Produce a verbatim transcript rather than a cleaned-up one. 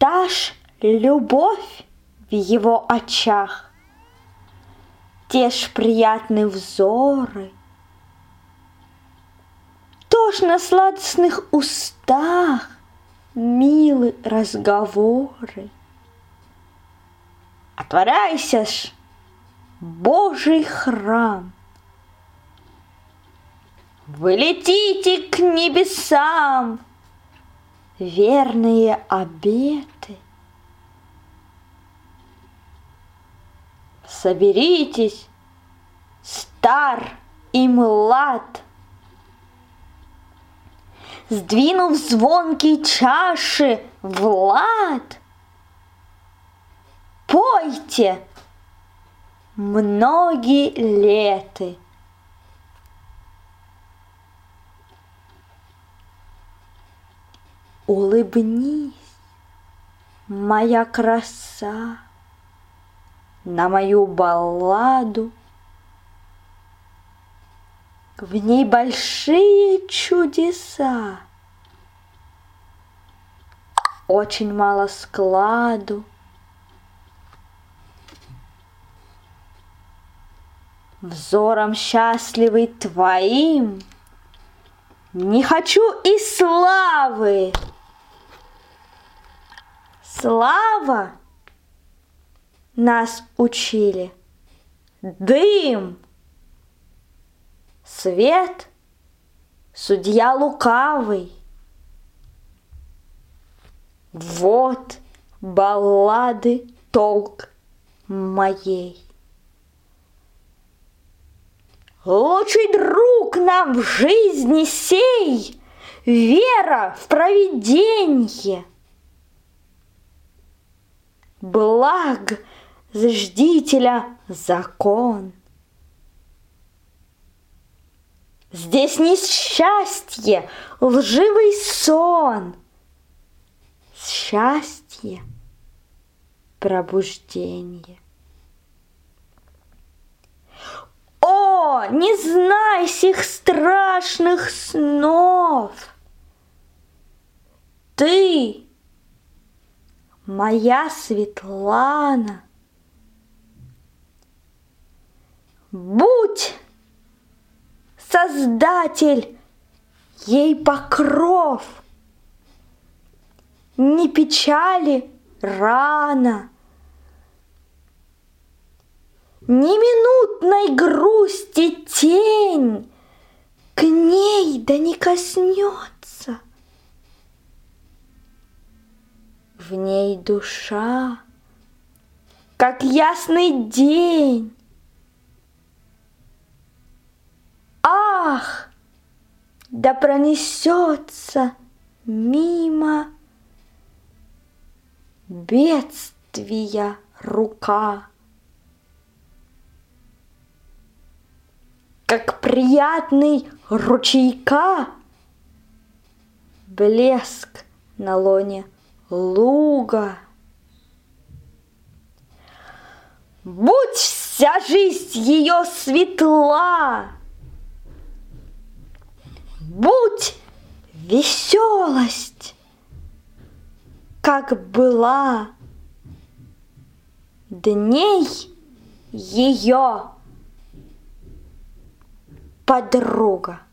Та ж любовь в его очах, те ж приятные взоры, то ж на сладостных устах милы разговоры. Отворяйся ж, Божий храм, вы летите к небесам, верные обеты. Соберитесь, стар и млад, сдвинув звонкие чаши в лад, пойте многие леты. Улыбнись, моя краса, на мою балладу. В ней большие чудеса, очень мало складу. Взором счастливый твоим не хочу и славы. Слава, нас учили, дым, свет, судья лукавый. Вот баллады толк моей. Лучший друг нам в жизни сей — вера в провиденье. Благ заждителя закон. Здесь несчастье, лживый сон, счастье, пробуждение. О, не знай сих страшных снов! Ты, моя Светлана, будь, Создатель, ей покров, не печали рана, ни минутной грусти тень к ней да не коснется. В ней душа, как ясный день. Ах, да пронесется мимо бедствия рука, как приятный ручейка блеск на лоне луга. Будь вся жизнь ее светла, будь веселость, как была дней ее подруга.